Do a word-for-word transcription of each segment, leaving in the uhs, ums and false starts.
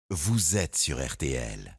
vous êtes sur R T L.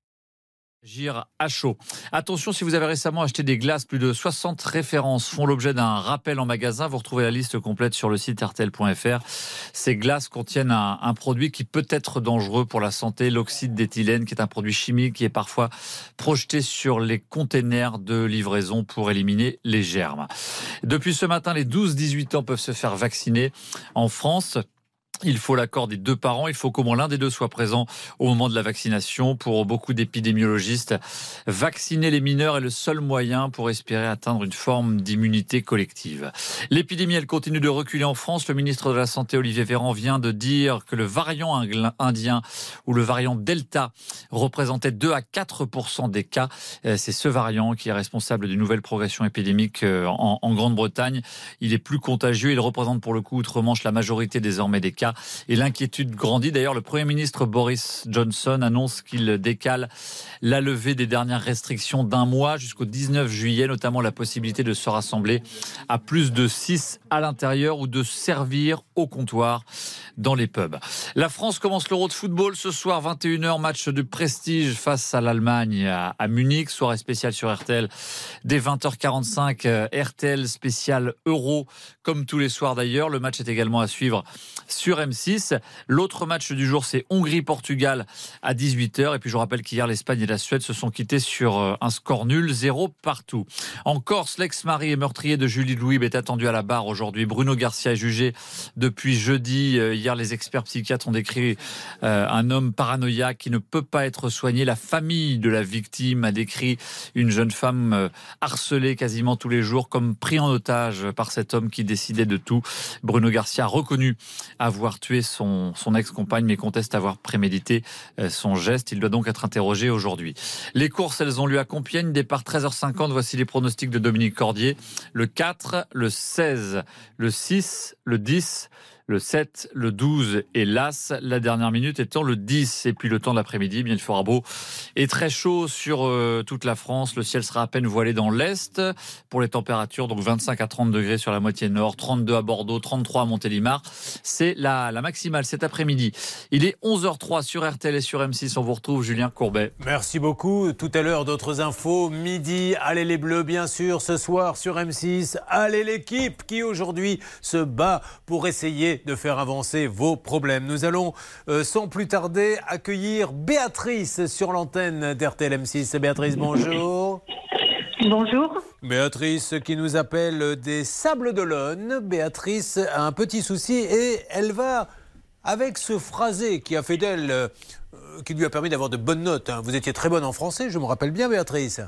Agir à chaud. Attention, si vous avez récemment acheté des glaces, plus de soixante références font l'objet d'un rappel en magasin. Vous retrouvez la liste complète sur le site R T L point F R. Ces glaces contiennent un, un produit qui peut être dangereux pour la santé, l'oxyde d'éthylène, qui est un produit chimique qui est parfois projeté sur les containers de livraison pour éliminer les germes. Depuis ce matin, les douze dix-huit ans peuvent se faire vacciner en France. Il faut l'accord des deux parents. Il faut qu'au moins l'un des deux soit présent au moment de la vaccination. Pour beaucoup d'épidémiologistes, vacciner les mineurs est le seul moyen pour espérer atteindre une forme d'immunité collective. L'épidémie, elle continue de reculer en France. Le ministre de la Santé, Olivier Véran, vient de dire que le variant indien ou le variant Delta représentait deux à quatre pour cent des cas. C'est ce variant qui est responsable d'une nouvelle progression épidémique en, en Grande-Bretagne. Il est plus contagieux. Il représente pour le coup outre-Manche la majorité désormais des cas. Et l'inquiétude grandit. D'ailleurs, le Premier ministre Boris Johnson annonce qu'il décale la levée des dernières restrictions d'un mois jusqu'au dix-neuf juillet, notamment la possibilité de se rassembler à plus de six à l'intérieur ou de servir au comptoir dans les pubs. La France commence l'Euro de football ce soir, vingt et une heures, match de prestige face à l'Allemagne à, à Munich, soirée spéciale sur R T L dès vingt heures quarante-cinq, R T L spécial Euro, comme tous les soirs d'ailleurs. Le match est également à suivre sur M six. L'autre match du jour, c'est Hongrie-Portugal à dix-huit heures. Et puis je rappelle qu'hier, l'Espagne et la Suède se sont quittés sur un score nul, zéro partout. En Corse, l'ex-mari et meurtrier de Julie Louis est attendu à la barre aujourd'hui. Bruno Garcia est jugé depuis jeudi. Hier, les experts psychiatres ont décrit euh, un homme paranoïaque qui ne peut pas être soigné. La famille de la victime a décrit une jeune femme euh, harcelée quasiment tous les jours comme pris en otage par cet homme qui décidait de tout. Bruno Garcia a reconnu avoir tué son, son ex-compagne mais conteste avoir prémédité euh, son geste. Il doit donc être interrogé aujourd'hui. Les courses, elles ont lieu à Compiègne. Départ treize heures cinquante. Voici les pronostics de Dominique Cordier. Le quatre, le seize, le six, le dix... le sept, le douze et l'As, la dernière minute étant le dix. Et puis le temps de l'après-midi, bien il fera beau et très chaud sur euh, toute la France. Le ciel sera à peine voilé dans l'Est pour les températures, donc vingt-cinq à trente degrés sur la moitié nord, trente-deux à Bordeaux, trente-trois à Montélimar. C'est la, la maximale cet après-midi. Il est onze heures zéro trois sur R T L et sur M six. On vous retrouve, Julien Courbet. Merci beaucoup. Tout à l'heure, d'autres infos. Midi, allez les Bleus, bien sûr. Ce soir sur M six, allez l'équipe qui aujourd'hui se bat pour essayer de faire avancer vos problèmes. Nous allons, euh, sans plus tarder, accueillir Béatrice sur l'antenne d'R T L M six. Béatrice, bonjour. Bonjour. Béatrice qui nous appelle des Sables d'Olonne. Béatrice a un petit souci et elle va, avec ce phrasé qui a fait d'elle, euh, qui lui a permis d'avoir de bonnes notes. Hein. Vous étiez très bonne en français, je me rappelle bien, Béatrice.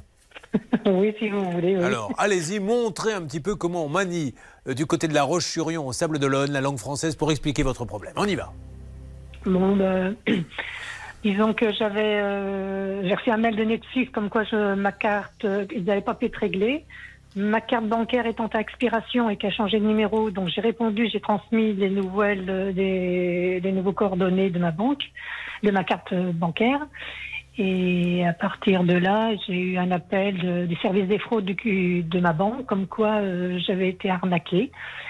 Oui, si vous voulez. Oui. Alors, allez-y, montrez un petit peu comment on manie euh, du côté de la Roche-sur-Yon, au Sable d'Olonne, la langue française pour expliquer votre problème. On y va. Bon, ben, disons que j'avais, euh, j'ai reçu un mail de Netflix comme quoi je, ma carte, euh, ils n'avaient pas pu être réglés. Ma carte bancaire étant à expiration et qu'elle a changé de numéro, donc j'ai répondu, j'ai transmis les nouvelles, euh, des, les nouveaux coordonnées de ma banque, de ma carte bancaire. Et à partir de là, j'ai eu un appel de, du service des fraudes du, de ma banque, comme quoi euh, j'avais été arnaquée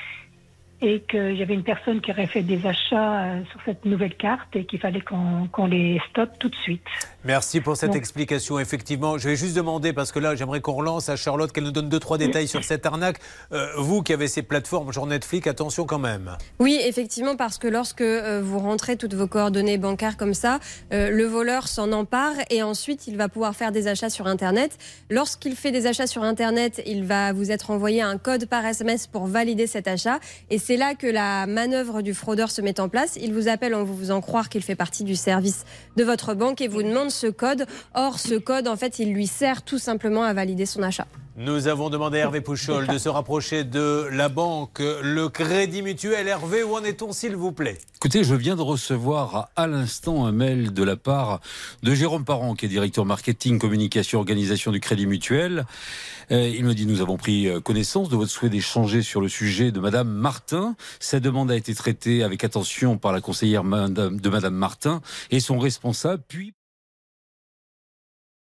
et qu'il y avait une personne qui aurait fait des achats euh, sur cette nouvelle carte et qu'il fallait qu'on, qu'on les stoppe tout de suite. Merci pour cette Donc, explication. Effectivement, je vais juste demander, parce que là, j'aimerais qu'on relance à Charlotte, qu'elle nous donne deux, trois détails sur cette arnaque. Euh, vous qui avez ces plateformes, genre Netflix, attention quand même. Oui, effectivement, parce que lorsque euh, vous rentrez toutes vos coordonnées bancaires comme ça, euh, le voleur s'en empare et ensuite, il va pouvoir faire des achats sur Internet. Lorsqu'il fait des achats sur Internet, il va vous être envoyé un code par S M S pour valider cet achat. Et c'est là que la manœuvre du fraudeur se met en place. Il vous appelle en vous faisant croire qu'il fait partie du service de votre banque et vous demande ce code. Or, ce code, en fait, il lui sert tout simplement à valider son achat. Nous avons demandé à Hervé Pouchol de se rapprocher de la banque, le Crédit Mutuel. Hervé, où en est-on, s'il vous plaît ? Écoutez, je viens de recevoir à l'instant un mail de la part de Jérôme Parent, qui est directeur marketing, communication, organisation du Crédit Mutuel. Euh, il me dit, nous avons pris connaissance de votre souhait d'échanger sur le sujet de Madame Martin. Cette demande a été traitée avec attention par la conseillère de Madame Martin et son responsable, puis